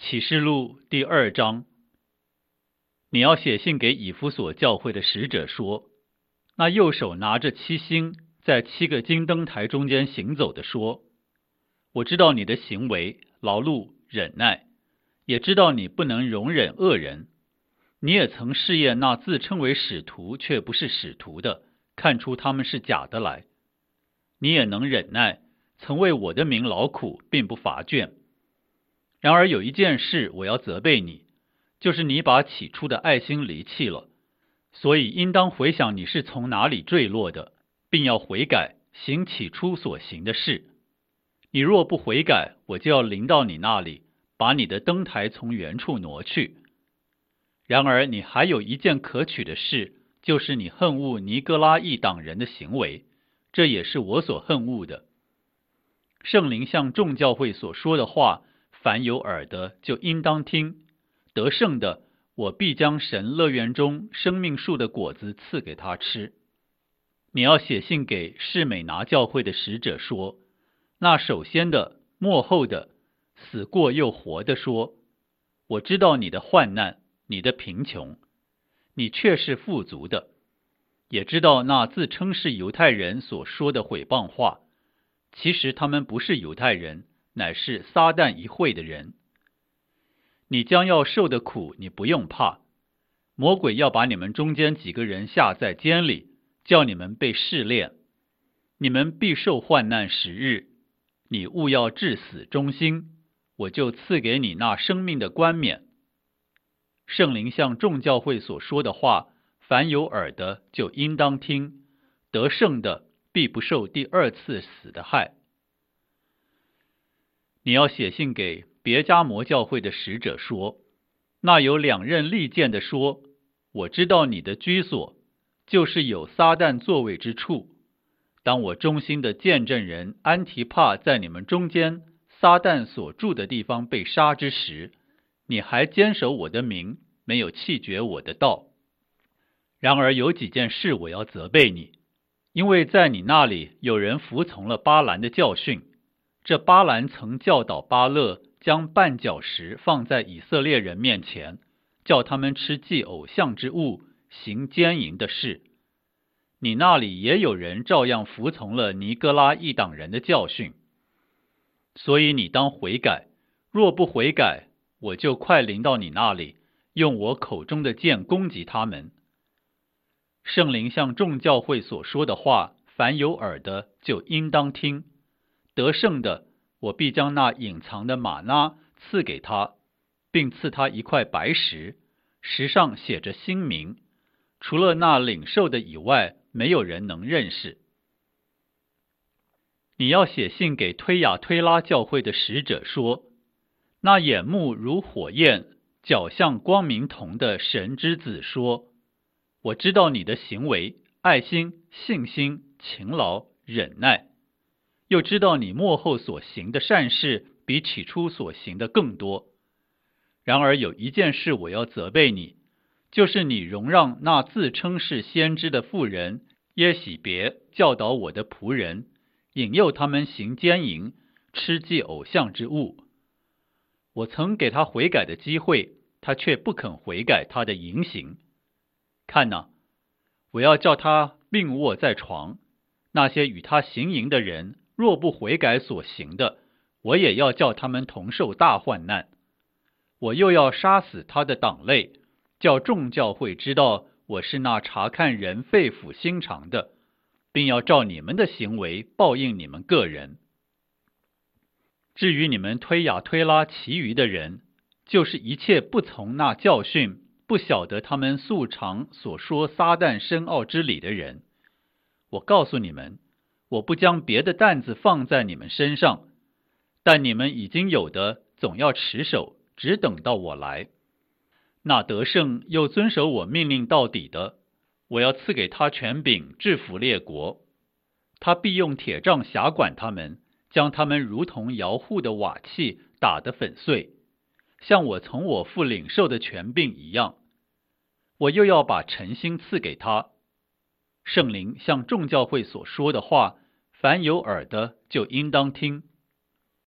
启示录第2章，你要写信给以弗所教会的使者说，那右手拿着7星，在7个金灯台中间行走的说，我知道你的行为，劳碌忍耐，也知道你不能容忍恶人。你也曾试验那自称为使徒却不是使徒的，看出他们是假的来。你也能忍耐，曾为我的名劳苦，并不乏倦。然而有一件事我要责备你，就是你把起初的爱心离弃了，所以应当回想你是从哪里坠落的，并要悔改，行起初所行的事。你若不悔改，我就要临到你那里，把你的灯台从原处挪去。然而你还有一件可取的事，就是你恨恶尼哥拉一党人的行为，这也是我所恨恶的。圣灵向众教会所说的话，凡有耳的就应当听。得胜的，我必将神乐园中生命树的果子赐给他吃。你要写信给士美拿教会的使者说，那首先的、末后的、死过又活的说，我知道你的患难，你的贫穷，你却是富足的，也知道那自称是犹太人所说的毁谤话，其实他们不是犹太人，乃是撒旦一会的人。你将要受的苦，你不用怕。魔鬼要把你们中间几个人下在监里，叫你们被试炼。你们必受患难10日，你务要至死忠心，我就赐给你那生命的冠冕。圣灵向众教会所说的话，凡有耳的就应当听。得胜的必不受第2次死的害。你要写信给别迦摩教会的使者说，那有2刃利剑的说，我知道你的居所，就是有撒旦座位之处。当我忠心的见证人安提帕在你们中间撒旦所住的地方被杀之时，你还坚守我的名，没有弃绝我的道。然而有几件事我要责备你，因为在你那里有人服从了巴兰的教训。这巴兰曾教导巴勒将绊脚石放在以色列人面前，叫他们吃祭偶像之物，行奸淫的事。你那里也有人照样服从了尼哥拉一党人的教训。所以你当悔改，若不悔改，我就快临到你那里，用我口中的剑攻击他们。圣灵向众教会所说的话，凡有耳的就应当听。得胜的，我必将那隐藏的玛纳赐给他，并赐他一块白石，石上写着新名，除了那领受的以外，没有人能认识。你要写信给推雅推拉教会的使者说，那眼目如火焰，脚像光明铜的神之子说，我知道你的行为，爱心、信心、勤劳、忍耐，又知道你末后所行的善事比起初所行的更多。然而有一件事我要责备你，就是你容让那自称是先知的妇人耶喜别教导我的仆人，引诱他们行奸淫，吃祭偶像之物。我曾给他悔改的机会，他却不肯悔改他的淫行。看哪，我要叫他病卧在床，那些与他行淫的人若不悔改所行的，我也要叫他们同受大患难。我又要杀死他的党类，叫众教会知道我是那查看人肺腑心肠的，并要照你们的行为报应你们个人。至于你们推雅推拉其余的人，就是一切不从那教训，不晓得他们素常所说撒旦深奥之理的人，我告诉你们，我不将别的担子放在你们身上，但你们已经有的总要持守，只等到我来。那得胜又遵守我命令到底的，我要赐给他权柄制服列国。他必用铁杖辖管他们，将他们如同摇户的瓦器打得粉碎，像我从我父领受的权柄一样。我又要把诚心赐给他。圣灵向众教会所说的话，凡有耳的就应当听。